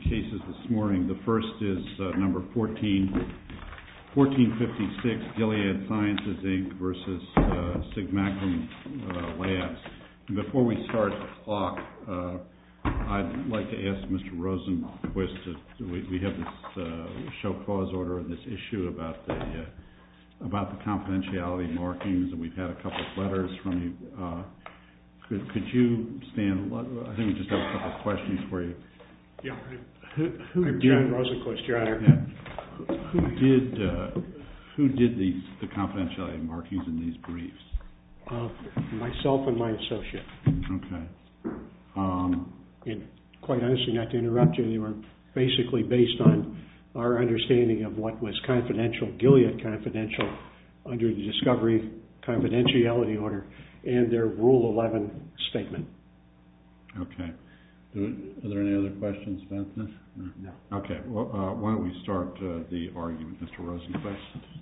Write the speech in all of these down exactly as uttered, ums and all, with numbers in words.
cases this morning. The first is uh, number fourteen, fourteen fifty-six, Gilead Sciences, Incorporated versus uh, Sigmacum uh, Labs. And before we start the clock, uh, I'd like to ask Mister Rosenquist, to, we, we have this uh, show cause order and this issue about the uh, about the confidentiality markings, and we've had a couple of letters from you. Uh, could, could you stand? I think we just have a couple of questions for you. Yeah, who, who I'm did, John Rosenquist, Your Honor. Yeah, who did uh, who did these the confidentiality markings in these briefs? Uh, myself and my associate. Okay. Um, and quite honestly, not to interrupt you, they were basically based on our understanding of what was confidential, Gilead confidential, under the discovery confidentiality order and their Rule eleven statement. Okay. Do, are there any other questions about this? No. no. Okay. Well, uh, why don't we start uh, the argument, Mister Rosenquist?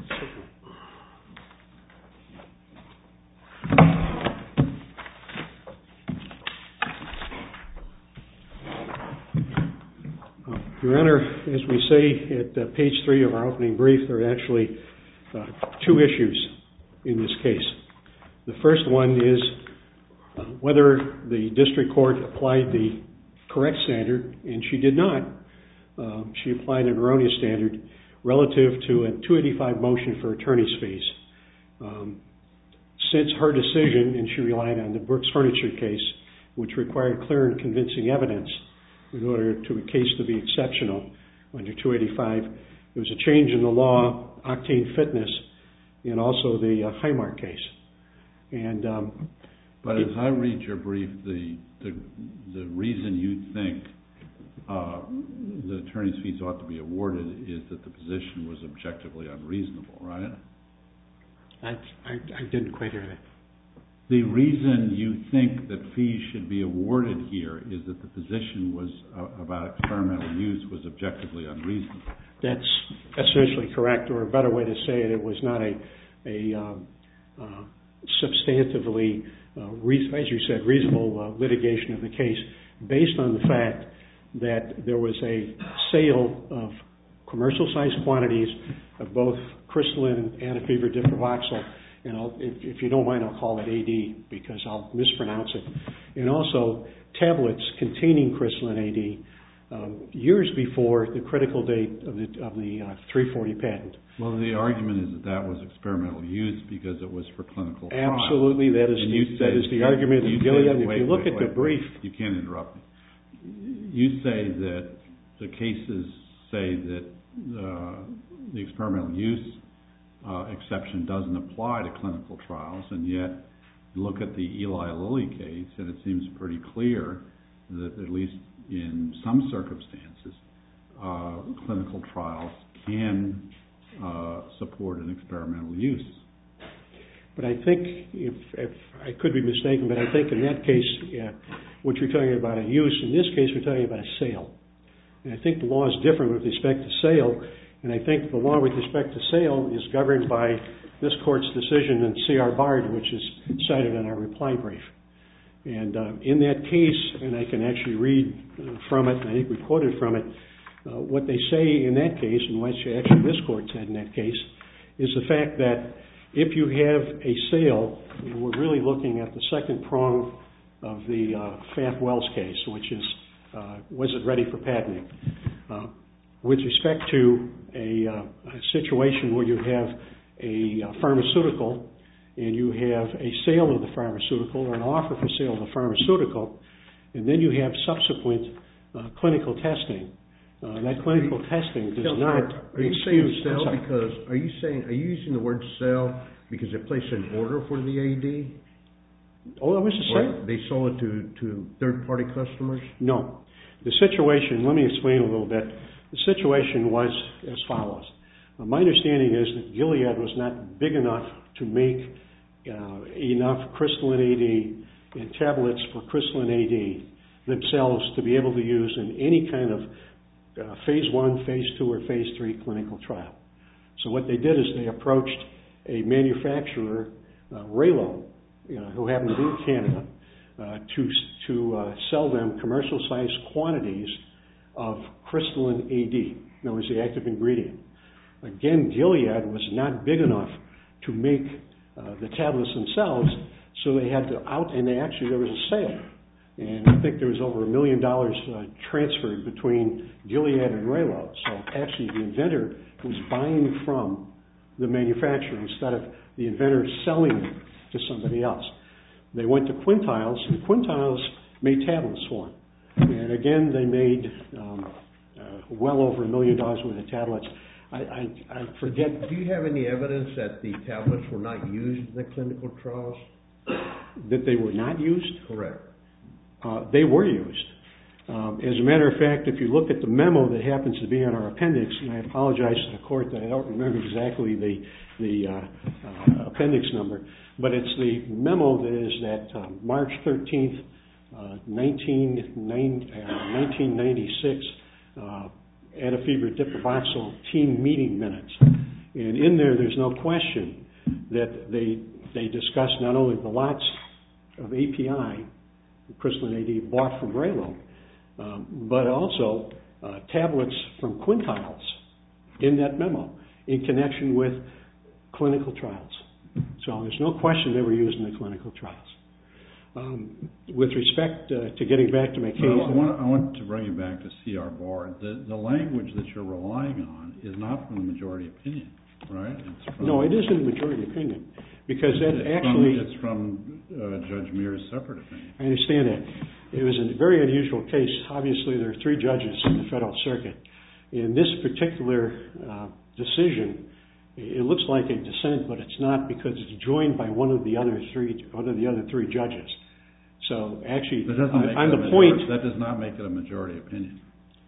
Your Honor, as we say at uh, page three of our opening brief, there are actually uh, two issues in this case. The first one is uh, whether the district court applied the correct standard, and she did not. Uh, she applied an erroneous standard relative to a two eighty-five motion for attorney's fees. Um, since her decision, and she relied on the Brooks Furniture case, which required clear and convincing evidence in order to a case to be exceptional under two eighty-five. There was a change in the law, Octane Fitness, and also the uh, Highmark case. And um, but as I read your brief, the the, the reason you think uh, the attorney's fees ought to be awarded is that the position was objectively unreasonable, right? I, I, I didn't quite hear that. The reason you think that fees should be awarded here is that the position was uh, about experimental use was objectively unreasonable. That's essentially correct, or a better way to say it, it was not a, a um, uh, substantively, uh, re- as you said, reasonable uh, litigation of the case based on the fact that there was a sale of commercial-sized quantities of both crystalline and antifever diprovoxyl. And I'll, if, if you don't mind, I'll call it A D because I'll mispronounce it. And also tablets containing crystalline A D um, years before the critical date of the, of the uh, three forty patent. Well, the argument is that that was experimental use because it was for clinical trials. Absolutely, that is the, that is the argument of Gilead. If you look wait, at wait, the brief, wait. You can't interrupt me. You say that the cases say that uh, the experimental use Uh, exception doesn't apply to clinical trials, and yet you look at the Eli Lilly case, and it seems pretty clear that at least in some circumstances, uh, clinical trials can uh, support an experimental use. But I think, if, if I could be mistaken, but I think in that case, yeah, what you're talking about a use, in this case we're talking about a sale. And I think the law is different with respect to sale. And I think the law with respect to sale is governed by this court's decision in C R Bard, which is cited in our reply brief. And uh, in that case, and I can actually read uh, from it, and I think we quoted from it, uh, what they say in that case, and what actually this court said in that case, is the fact that if you have a sale, and we're really looking at the second prong of the uh, Pfaff-Wells case, which is, uh, was it ready for patenting? Uh, with respect to a, uh, a situation where you have a uh, pharmaceutical and you have a sale of the pharmaceutical or an offer for sale of the pharmaceutical, and then you have subsequent uh, clinical testing. Uh, that clinical testing does not Are you saying sell because, are you saying, are you using the word sell because they placed an order for the A D? Oh, that was a sale. They sold it to, to third-party customers? No. The situation, let me explain a little bit. The situation was as follows. Uh, my understanding is that Gilead was not big enough to make uh, enough crystalline A D and tablets for crystalline A D themselves to be able to use in any kind of uh, phase one, phase two, or phase three clinical trial. So what they did is they approached a manufacturer, uh, Raylo, you know, who happened to be in Canada, uh, to, to uh, sell them commercial-sized quantities of crystalline A D, that was the active ingredient. Again, Gilead was not big enough to make uh, the tablets themselves, so they had to out, and they actually, there was a sale. And I think there was over a million dollars uh, transferred between Gilead and Raylo. So actually the inventor was buying from the manufacturer instead of the inventor selling it to somebody else. They went to Quintiles, and Quintiles made tablets for them. And again, they made um, uh, well over a million dollars worth of tablets. I, I, I forget. Do you have any evidence that the tablets were not used in the clinical trials? That they were not used? Correct. Uh, they were used. Um, as a matter of fact, if you look at the memo that happens to be in our appendix, and I apologize to the court that I don't remember exactly the, the uh, uh, appendix number, but it's the memo that is that uh, March thirteenth, uh, nineteen ninety-six, uh, Adafibra diprovoxyl team meeting minutes. And in there, there's no question that they, they discussed not only the lots of A P I, crystalline A D, bought from Raylo, um, but also uh, tablets from Quintiles in that memo in connection with clinical trials. So there's no question they were used in the clinical trials. Um, with respect uh, to getting back to my case... Well, I, want, I want to bring you back to C R Bard. The, the language that you're relying on is not from the majority opinion, right? It's from, no, it isn't the majority opinion, because that it's actually... From, it's from uh, Judge Mears' separate opinion. I understand that. It was a very unusual case. Obviously, there are three judges in the Federal Circuit. In this particular uh, decision, it looks like a dissent, but it's not, because it's joined by one of the other three, one of the other three judges. So actually, on, on the point, that does not make it a majority opinion.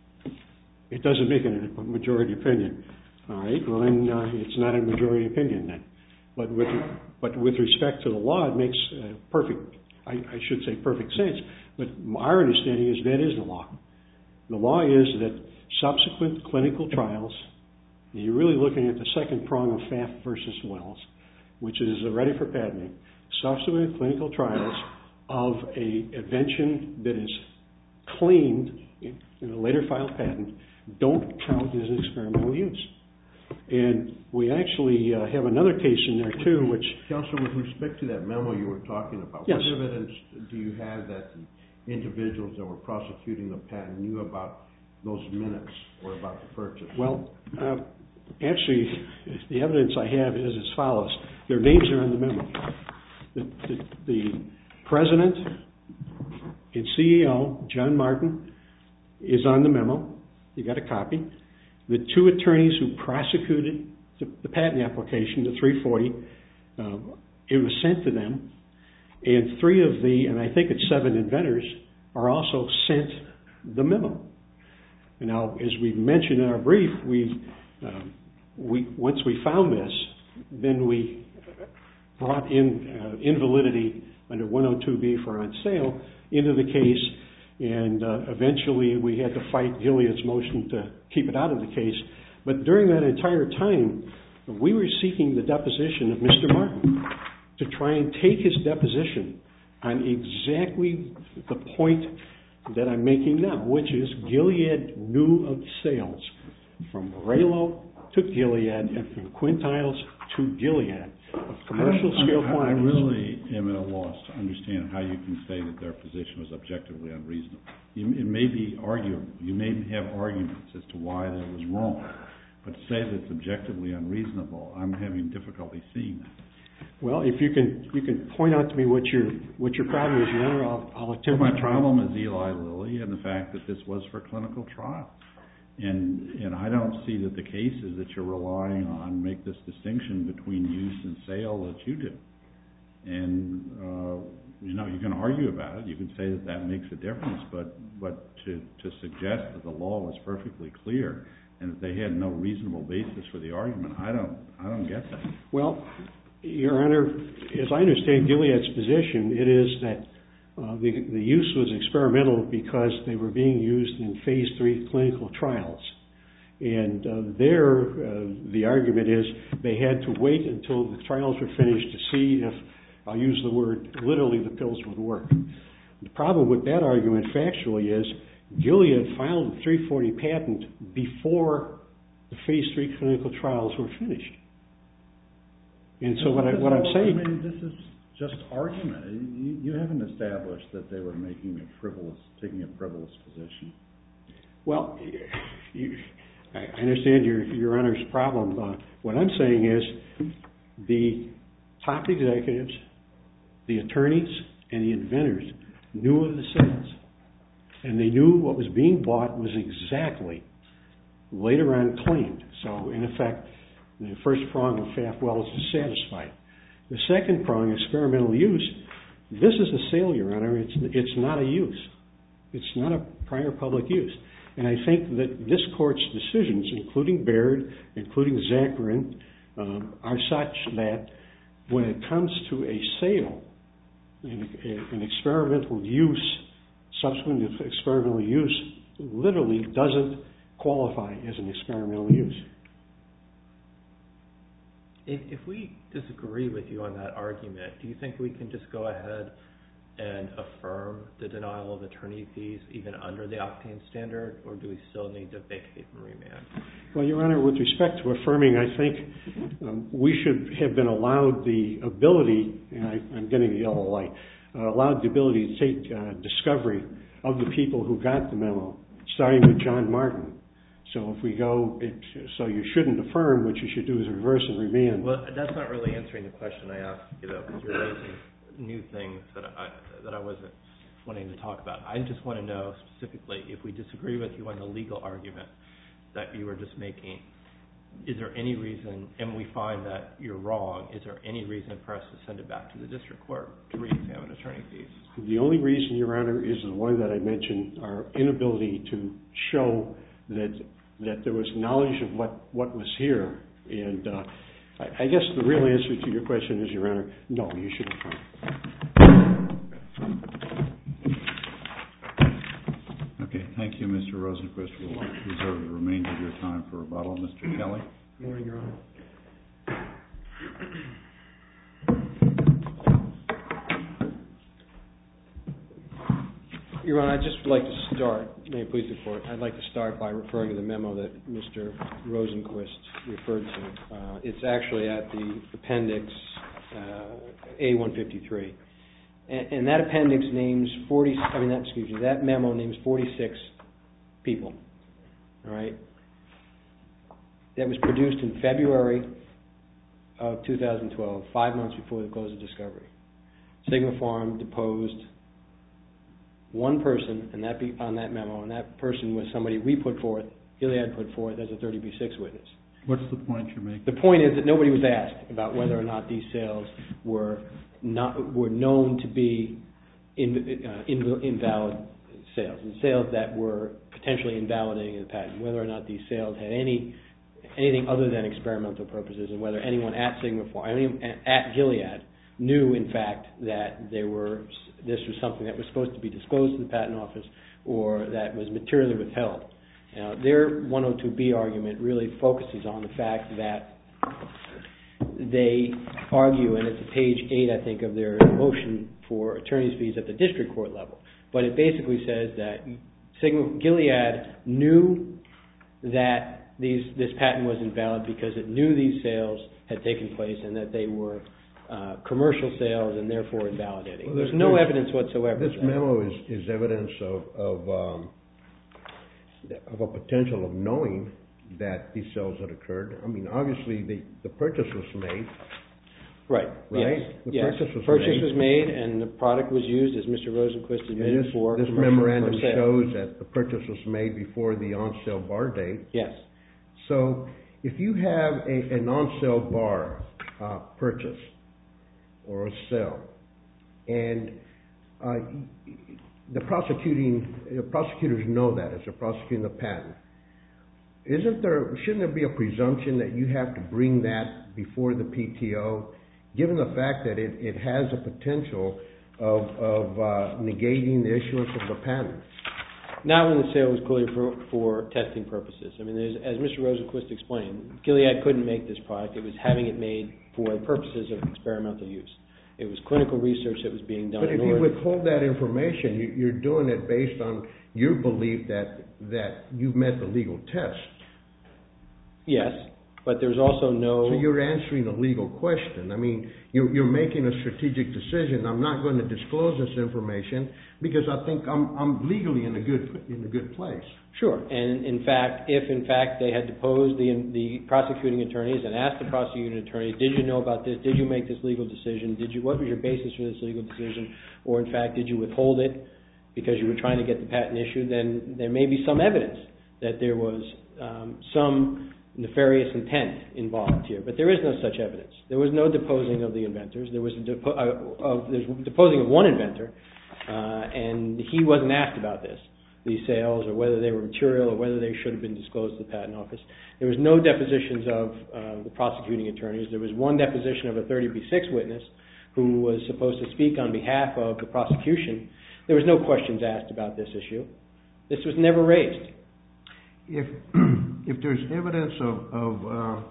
It doesn't make it a majority opinion. All right. Well, then uh, it's not a majority opinion then. But with but with respect to the law, it makes uh, perfect. I, I should say perfect sense. But our understanding is that is the law. The law is that subsequent clinical trials. And you're really looking at the second prong of F A F versus Wells, which is ready for patenting. Subsequent clinical trials of a invention that is claimed in a later filed patent don't count as an experimental use. And we actually uh, have another case in there too, which... Counselor, with respect to that memo you were talking about, yes. What evidence do you have that the individuals that were prosecuting the patent knew about those minutes or about the purchase? Well, uh, actually, the evidence I have is as follows. Their names are in the memo. The, the, the president and C E O, John Martin, is on the memo. You got a copy. The two attorneys who prosecuted the, the patent application, the three forty, uh, it was sent to them. And three of the, and I think it's seven inventors, are also sent the memo. And now, as we mentioned in our brief, we, uh, we once we found this, then we brought in uh, invalidity under one oh two B for on sale into the case, and uh, eventually we had to fight Gilead's motion to keep it out of the case. But during that entire time, we were seeking the deposition of Mister Martin to try and take his deposition on exactly the point that I'm making now, which is Gilead knew of sales from Raylo to Gilead and from Quintiles to Gilead of commercial scale I, quantities. I really am at a loss to understand how you can say that their position was objectively unreasonable. You, it may be arguable. You may have arguments as to why that was wrong, but to say that it's objectively unreasonable, I'm having difficulty seeing that. Well, if you can, you can point out to me what your what your problem is, Your Honor. I'll, I'll attempt. Well, my to try. problem is Eli Lilly and the fact that this was for clinical trial, and and I don't see that the cases that you're relying on make this distinction between use and sale that you do. And uh, you know, you can argue about it. You can say that that makes a difference, but but to to suggest that the law was perfectly clear and that they had no reasonable basis for the argument, I don't I don't get that. Well, Your Honor, as I understand Gilead's position, it is that uh, the, the use was experimental because they were being used in phase three clinical trials. And uh, there, uh, the argument is they had to wait until the trials were finished to see if, I'll use the word, literally the pills would work. The problem with that argument factually is Gilead filed the three forty patent before the phase three clinical trials were finished. And so what, I, what I'm saying... I mean, this is just argument. You, you haven't established that they were making a frivolous, taking a frivolous position. Well, you, I understand your, your Honor's problem. Uh, what I'm saying is the top executives, the attorneys, and the inventors knew of the sales. And they knew what was being bought was exactly later on claimed. So, in effect, the first prong of F A F Wells is satisfied. The second prong, experimental use, this is a sale, Your Honor. It's, it's not a use. It's not a prior public use. And I think that this Court's decisions, including Baird, including Zakarin, um, are such that when it comes to a sale, an, an experimental use, subsequent experimental use, literally doesn't qualify as an experimental use. If, if we disagree with you on that argument, do you think we can just go ahead and affirm the denial of attorney fees even under the Octane standard, or do we still need to vacate and remand? Well, Your Honor, with respect to affirming, I think um, we should have been allowed the ability, and I, I'm getting the yellow light, uh, allowed the ability to take uh, discovery of the people who got the memo, starting with John Martin. So if we go, it, so you shouldn't affirm, what you should do is reverse and remand. Well, that's not really answering the question I asked you, though, because you're raising new things that I, that I wasn't wanting to talk about. I just want to know specifically, if we disagree with you on the legal argument that you were just making, is there any reason, and we find that you're wrong, is there any reason for us to send it back to the district court to re-examine attorney fees? The only reason, Your Honor, is the one that I mentioned, our inability to show that that there was knowledge of what, what was here. And uh, I, I guess the real answer to your question is, Your Honor, no, you shouldn't affirm. Okay, thank you, Mister Rosenquist. We'll reserve the remainder of your time for rebuttal. Mister Kelly? Good morning, Your Honor. Your Honor, I'd just like to start, may it please the Court, I'd like to start by referring to the memo that Mister Rosenquist referred to. Uh, it's actually at the appendix uh, A one fifty-three. And, and that appendix names forty, I mean, that, excuse me, that memo names forty-six people, all right? That was produced in February of two thousand twelve, five months before the close of discovery. Sigma Pharm deposed one person and that be on that memo, and that person was somebody we put forth, Gilead put forth as a thirty B six witness. What's the point you're making? The point is that nobody was asked about whether or not these sales were not were known to be in, uh, in, invalid sales, and sales that were potentially invalidating the patent, whether or not these sales had any anything other than experimental purposes, and whether anyone at Sigma Pharm, at Gilead, knew in fact that they were this was something that was supposed to be disclosed to the patent office or that was materially withheld. Now, their one oh two B argument really focuses on the fact that they argue, and it's at page eight, I think, of their motion for attorney's fees at the district court level, but it basically says that Sigma, Gilead knew that these, this patent was invalid because it knew these sales had taken place and that they were Uh, commercial sales and therefore invalidating. Well, there's, there's no there's, evidence whatsoever. This memo is, is evidence of of, um, of a potential of knowing that these sales had occurred. I mean, obviously the, the purchase was made. Right. Right. Yes. The yes. purchase was purchase made. was made, and the product was used, as Mister Rosenquist admitted, this, for this commercial memorandum for sale. shows that the purchase was made before the on-sale bar date. Yes. So, if you have a, an on-sale bar uh, purchase or a sale, and uh, the prosecuting the prosecutors know that as they're prosecuting the patent, isn't there? Shouldn't there be a presumption that you have to bring that before the P T O, given the fact that it, it has a potential of, of uh, negating the issuance of the patent? Not when the sale was clearly for, for testing purposes. I mean, there's, as Mister Rosenquist explained, Gilead couldn't make this product. It was having it made for the purposes of experimental use. It was clinical research that was being done. But if you withhold that information, you, you're doing it based on your belief that that you've met the legal test. Yes, but there's also no... So you're answering a legal question. I mean, you're, you're making a strategic decision. I'm not going to disclose this information because I think I'm, I'm legally in a good in a good place. Sure, and in fact, if in fact they had deposed the the prosecuting attorneys and asked the prosecuting attorneys, did you know about this? Did you make this legal decision? Did you? What was your basis for this legal decision? Or in fact, did you withhold it because you were trying to get the patent issued? Then there may be some evidence that there was um, some nefarious intent involved here, but there is no such evidence. There was no deposing of the inventors. There was a depo- uh, of there's deposing of one inventor, uh, and he wasn't asked about this. These sales, or whether they were material, or whether they should have been disclosed to the patent office. There was no depositions of uh, the prosecuting attorneys. There was one deposition of a thirty B six witness who was supposed to speak on behalf of the prosecution. There was no questions asked about this issue. This was never raised. If if there's evidence of of uh,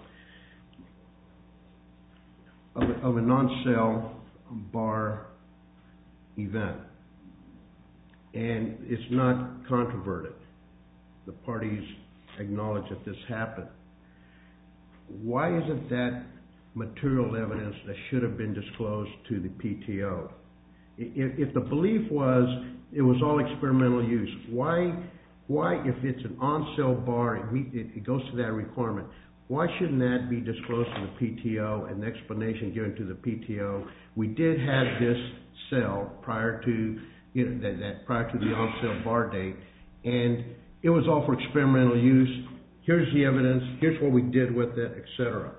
of, a, of a non-sale bar event, and it's not controverted, the parties acknowledge that this happened, why isn't that material evidence that should have been disclosed to the P T O? If, if the belief was it was all experimental use, why, why if it's an on-sale bar, it, meet, it, it goes to that requirement, why shouldn't that be disclosed to the P T O, an explanation given to the P T O? We did have this sale prior to You know, that, that prior to the on-sale bar date, and it was all for experimental use. Here's the evidence. Here's what we did with it, et cetera.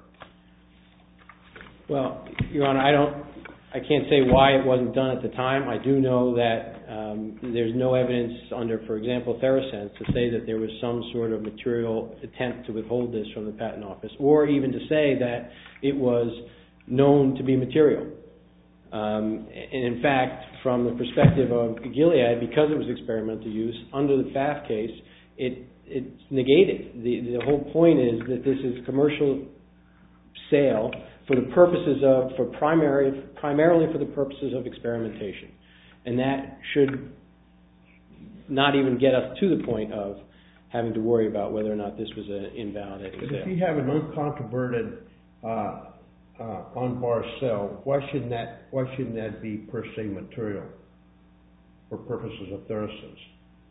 Well, Your Honor, I don't, I can't say why it wasn't done at the time. I do know that um, there's no evidence under, for example, TheraSense to say that there was some sort of material attempt to withhold this from the patent office, or even to say that it was known to be material. Um, and in fact, from the perspective of Gilead, because it was experimental use, under the F A F case, it it's negated. The, the whole point is that this is commercial sale for the purposes of, for primary, primarily for the purposes of experimentation. And that should not even get us to the point of having to worry about whether or not this was an invalidating sale. If you have an uncontroverted uh, Uh, on-bar sale, why shouldn't that why shouldn't that be per se material for purposes of TheraSense?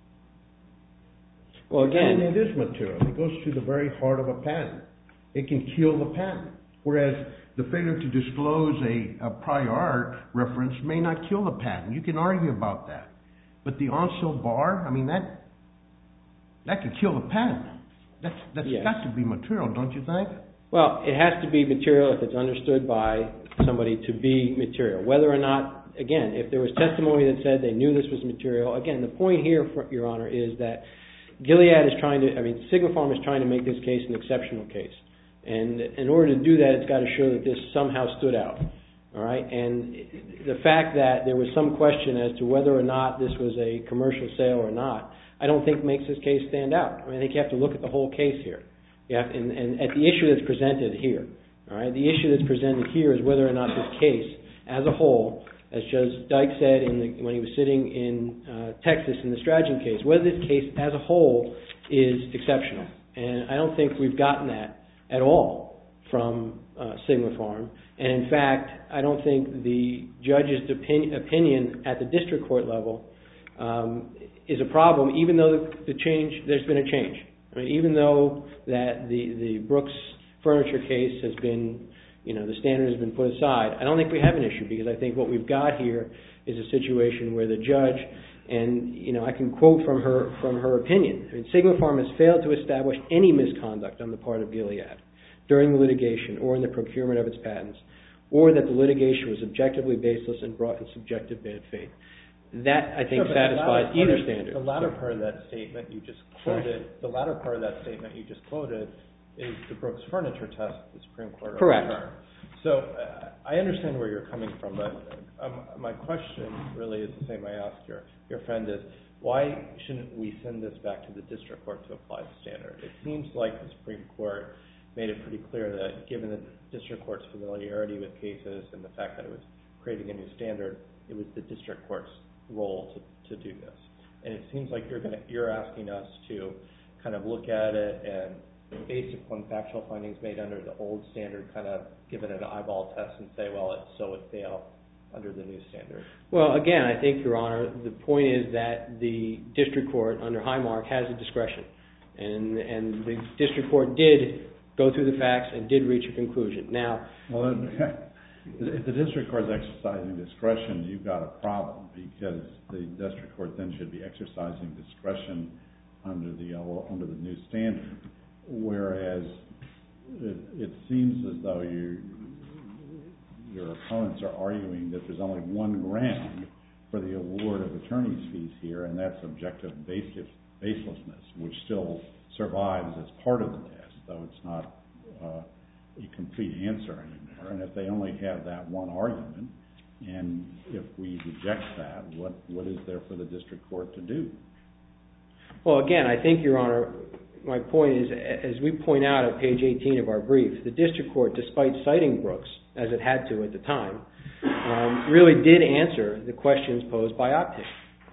Well, again, I mean, it is material. It goes to the very heart of a patent. It can kill the patent. Whereas the failure to disclose a, a prior art reference may not kill the patent. You can argue about that. But the on-sale bar, I mean, that that could kill the patent. That's that's yes. got to be material, don't you think? Well, it has to be material if it's understood by somebody to be material. Whether or not, again, if there was testimony that said they knew this was material, again, the point here, for, Your Honor, is that Gilead is trying to, I mean, Sigma Pharma is trying to make this case an exceptional case. And in order to do that, it's got to show that this somehow stood out. All right? And the fact that there was some question as to whether or not this was a commercial sale or not, I don't think makes this case stand out. I mean, I think you have to look at the whole case here. You have, and, and at the issue that's presented here, all right, the issue that's presented here is whether or not this case, as a whole, as Judge Dyke said in the, when he was sitting in uh, Texas in the Stragen case, whether this case as a whole is exceptional. And I don't think we've gotten that at all from uh, Sigma Pharm. And in fact, I don't think the judge's opinion, opinion at the district court level um, is a problem, even though the, the change, there's been a change. I mean, even though that the, the Brooks Furniture case has been, you know, the standard has been put aside, I don't think we have an issue, because I think what we've got here is a situation where the judge, and, you know, I can quote from her from her opinion, I mean, Sigma Pharm has failed to establish any misconduct on the part of Gilead during the litigation or in the procurement of its patents, or that the litigation was objectively baseless and brought in subjective bad faith. That, I think, sure, satisfies the either of, standard. The latter part of that statement you just quoted, Sorry. the latter part of that statement you just quoted is the Brooks Furniture test the Supreme Court Correct. overturned. So uh, I understand where you're coming from, but um, my question really is the same I asked your, your friend is, why shouldn't we send this back to the district court to apply the standard? It seems like the Supreme Court made it pretty clear that given the district court's familiarity with cases and the fact that it was creating a new standard, it was the district court's role to, to do this. And it seems like you're going to, you're asking us to kind of look at it and, based upon factual findings made under the old standard, kind of give it an eyeball test and say, well, it's, so it failed under the new standard. Well, again, I think, Your Honor, the point is that the district court under Highmark has a discretion. And, and the district court did go through the facts and did reach a conclusion. Now, well, if the district court is exercising discretion, you've got a problem, because the district court then should be exercising discretion under the under the new standard, whereas it, it seems as though you, your opponents are arguing that there's only one ground for the award of attorney's fees here, and that's objective basis, baselessness, which still survives as part of the test, though it's not uh, a complete answer anymore. And if they only have that one argument, and if we reject that, what what is there for the district court to do? Well, again, I think, Your Honor, my point is, as we point out at page eighteen of our brief, the district court, despite citing Brooks, as it had to at the time, um, really did answer the questions posed by Optic.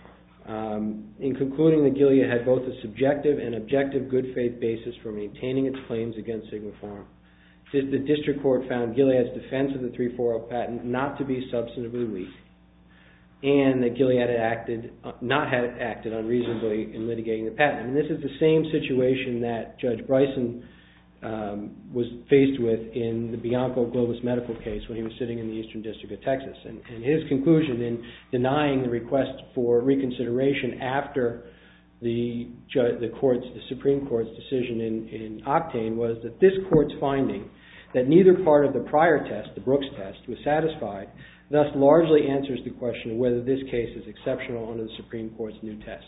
Um, in concluding that Gilead had both a subjective and objective good faith basis for maintaining its claims against Sigma Pharm, the district court found Gilead's defense of the three forty patent not to be substantively weak, and that Gilead had acted, uh, not had acted unreasonably in litigating the patent. I mean, this is the same situation that Judge Bryson um, was faced with in the Bianco Globus medical case when he was sitting in the Eastern District of Texas. And, and his conclusion in denying the request for reconsideration after the, ju- the court's, the Supreme Court's decision in, in Octane was that this court's finding that neither part of the prior test, the Brooks test, was satisfied, thus largely answers the question of whether this case is exceptional under the Supreme Court's new test.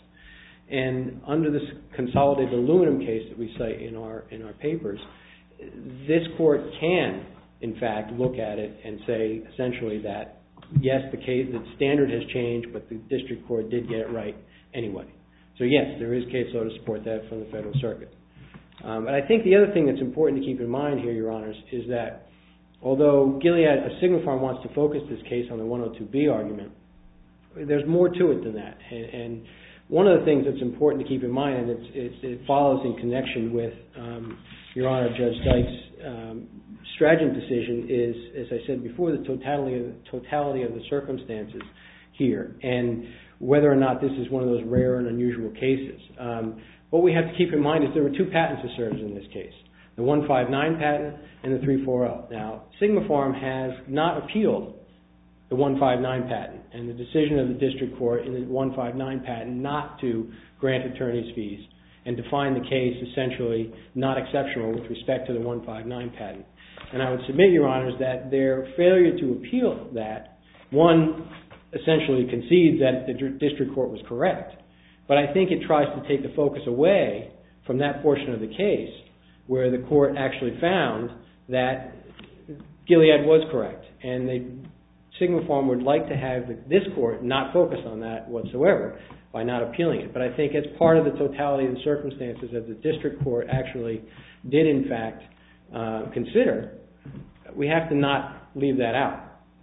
And under this consolidated aluminum case that we cite in our in our papers, this court can, in fact, look at it and say essentially that, yes, the case, the standard has changed, but the district court did get it right anyway. So yes, there is case law to support that from the Federal Circuit. Um, and I think the other thing that's important to keep in mind here, Your Honors, is that although Gilead, a Sigma Pharm, wants to focus this case on the one oh two B argument, there's more to it than that. And, and one of the things that's important to keep in mind, and it's, it's, it follows in connection with um, Your Honor, Judge Dyke's um, Stragent decision, is, as I said before, the totality of, totality of the circumstances here, and whether or not this is one of those rare and unusual cases. Um, what we have to keep in mind is there were two patents asserted in this case, the one fifty-nine patent and the three forty. Now, Sigma Pharm has not appealed the one fifty-nine patent and the decision of the district court in the one fifty-nine patent not to grant attorney's fees and to find the case essentially not exceptional with respect to the one fifty-nine patent. And I would submit, Your Honors, that their failure to appeal that, one, essentially concedes that the district court was correct, but I think it tries to take the focus away from that portion of the case where the court actually found that Gilead was correct, and they, Sigma Pharm would like to have this court not focus on that whatsoever by not appealing it. But I think as part of the totality of the circumstances that the district court actually did in fact uh, consider, we have to not leave that out.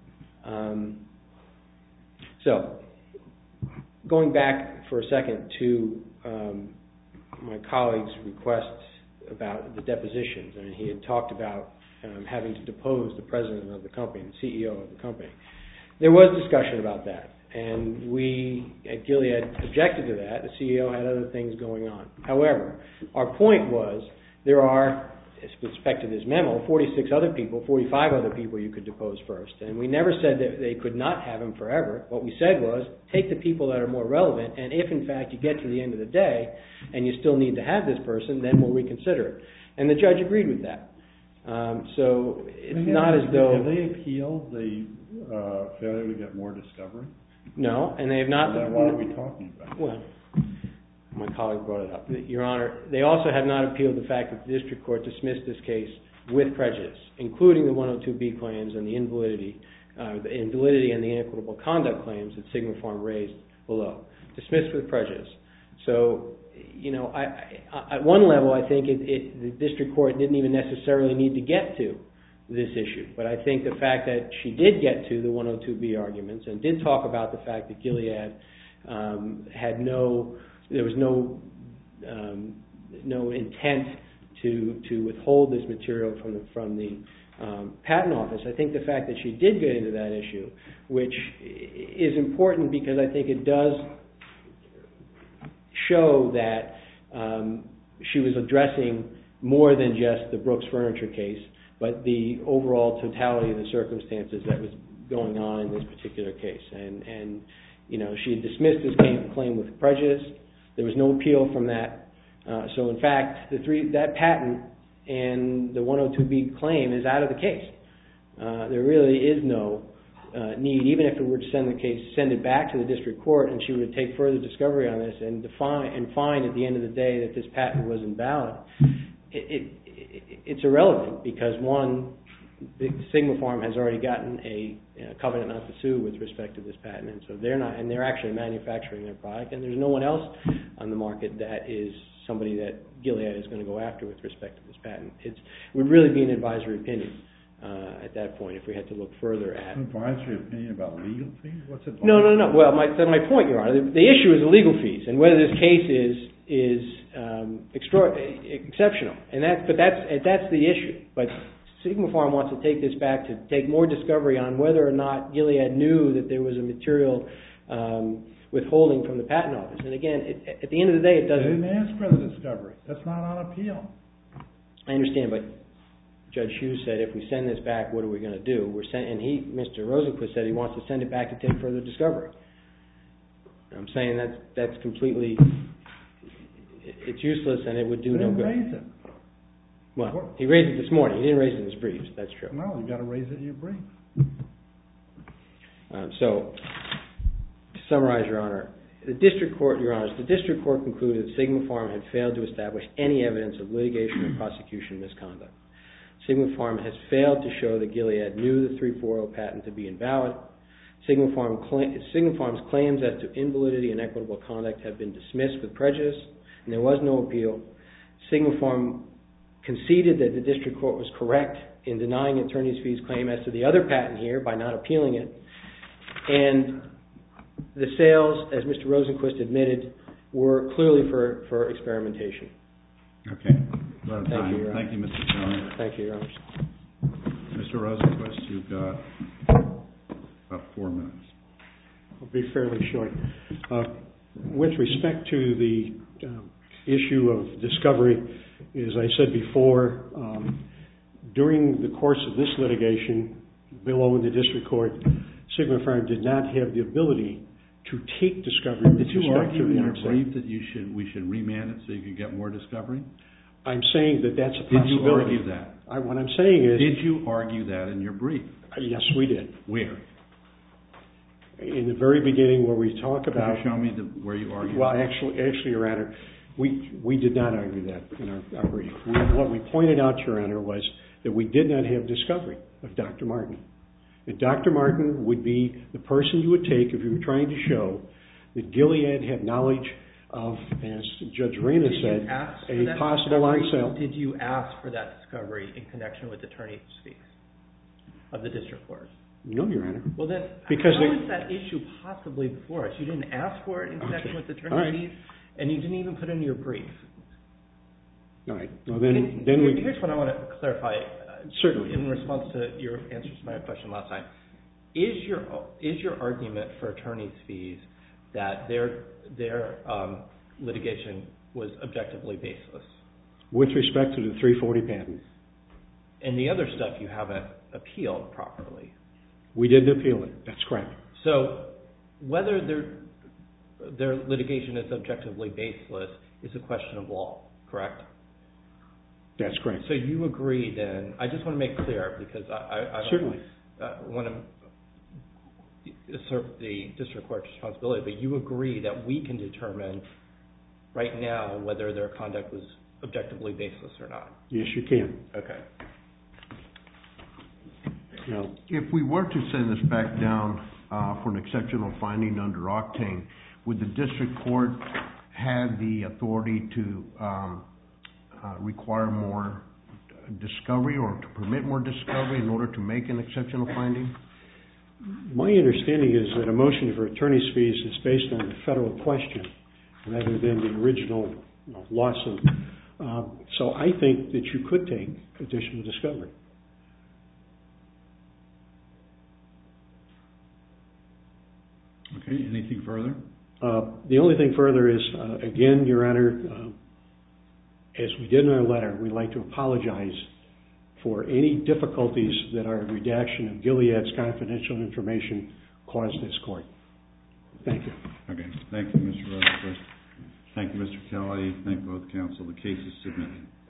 Um, so, going back for a second to um, my colleague's requests about the depositions. I mean, he had talked about um, having to depose the president of the company, the C E O of the company. There was discussion about that, and we at Gilead objected to that. The C E O had other things going on. However, our point was there are, with respect to this memo, forty-six other people, forty-five other people you could depose first. And we never said that they could not have him forever. What we said was take the people that are more relevant, and if in fact you get to the end of the day and you still need to have this person, then we'll reconsider it. And the judge agreed with that. Um, so it's have not they, as though... Have they appealed the uh, failure to get more discovery? No, and they have not... Then what are we talking about? Well, my colleague brought it up. Your Honor, they also have not appealed the fact that the district court dismissed this case with prejudice, including the one oh two B claims and the invalidity, uh, the invalidity and the inequitable conduct claims that Sigma Pharm raised below. Dismissed with prejudice. So, you know, I, I, at one level, I think it, it, the district court didn't even necessarily need to get to this issue. But I think the fact that she did get to the one oh two B arguments and did talk about the fact that Gilead um, had no, there was no um, no intent to to withhold this material from the from the um, patent office. I think the fact that she did get into that issue, which is important because I think it does show that um, she was addressing more than just the Brooks Furniture case, but the overall totality of the circumstances that was going on in this particular case. And, and you know, she had dismissed this claim, claim with prejudice. There was no appeal from that. Uh, so, in fact, the three, that patent and the one oh two B claim is out of the case. Uh, there really is no uh, need, even if it were to send the case, send it back to the district court, and she would take further discovery on this and define and find at the end of the day that this patent was invalid. It, it, it's irrelevant because, one, the Sigma Pharm has already gotten a, a covenant not to sue with respect to this patent, and so they're not, and they're actually manufacturing their product, and there's no one else on the market that is somebody that Gilead is going to go after with respect to this patent. It's would really be an advisory opinion uh, at that point if we had to look further at advisory opinion about legal fees. What's advisory? No, no, no. Well, my my point, Your Honor, the, the issue is the legal fees and whether this case is is um, extra, exceptional, and that's but that's that's the issue. But Sigma Pharm wants to take this back to take more discovery on whether or not Gilead knew that there was a material um, withholding from the patent office. And again, it, at the end of the day, it doesn't. They didn't ask for the discovery. That's not on appeal. I understand, but Judge Hughes said if we send this back, what are we going to do? We're send, and he, Mister Rosenquist, said he wants to send it back to take further discovery. I'm saying that's that's completely. It's useless, and it would do no good. Raise it. Well, he raised it this morning. He didn't raise it in his briefs. That's true. No, you got to raise it in your brief. Um, so, to summarize, Your Honor, the district court, Your Honor, the district court concluded that Sigma Pharm had failed to establish any evidence of litigation or prosecution misconduct. Sigma Pharm has failed to show that Gilead knew the three forty patent to be invalid. Sigma, Pharm cl- Sigma Pharm's claims as to invalidity and equitable conduct have been dismissed with prejudice, and there was no appeal. Sigma Pharm conceded that the district court was correct in denying attorney's fees claim as to the other patent here by not appealing it. And the sales, as Mister Rosenquist admitted, were clearly for, for experimentation. Okay. Thank time. you, Your Honor. Thank you, Mister Jones. Thank you, Your Honor. Mister Rosenquist, you've got about four minutes. I'll be fairly short. Uh, with respect to the uh, issue of discovery, as I said before, um, during the course of this litigation, below in the district court, Sigma Pharm did not have the ability to take discovery. Did you argue in your brief that you should we should remand it so you could get more discovery? I'm saying that that's a possibility. Did you argue that? I, what I'm saying is... Did you argue that in your brief? Uh, yes, we did. Where? In the very beginning where we talk about... Could you show me the, where you argued? Well, actually, actually, Your Honor, we we did not argue that in our, our brief. We, what we pointed out, Your Honor, was that we did not have discovery of Doctor Martin. And Doctor Martin would be the person you would take if you were trying to show that Gilead had knowledge of, as Judge Reyna said, a possible on sale. Did you ask for that discovery in connection with attorney's fees of the district court? No, Your Honor. Well, then, because how they, is that issue possibly before us? You didn't ask for it in connection okay. with attorney's right. fees, and you didn't even put it in your brief. All right. Well, then, Can, then we... Here's what I want to clarify. Uh, Certainly. In response to your answer to my question last time, is your is your argument for attorney's fees that their their um, litigation was objectively baseless? With respect to the three forty patent. And the other stuff you haven't appealed properly. We didn't appeal it. That's correct. So whether their their litigation is objectively baseless is a question of law, correct? That's correct. So you agree then, I just want to make clear because I, I, I Certainly. Uh, want to assert the district court's responsibility, but you agree that we can determine right now whether their conduct was objectively baseless or not? Yes, you can. Okay. Now, if we were to send this back down uh, for an exceptional finding under Octane, would the district court have the authority to um, uh, require more discovery or to permit more discovery in order to make an exceptional finding? My understanding is that a motion for attorney's fees is based on the federal question rather than the original you know, lawsuit. Um, so I think that you could take additional discovery. Okay, anything further? Uh, the only thing further is, uh, again, Your Honor, uh, as we did in our letter, we'd like to apologize for any difficulties that our redaction of Gilead's confidential information caused this court. Thank you. Okay, thank you, Mister Rutherford. Thank you, Mister Kelly. Thank both counsel. The case is submitted.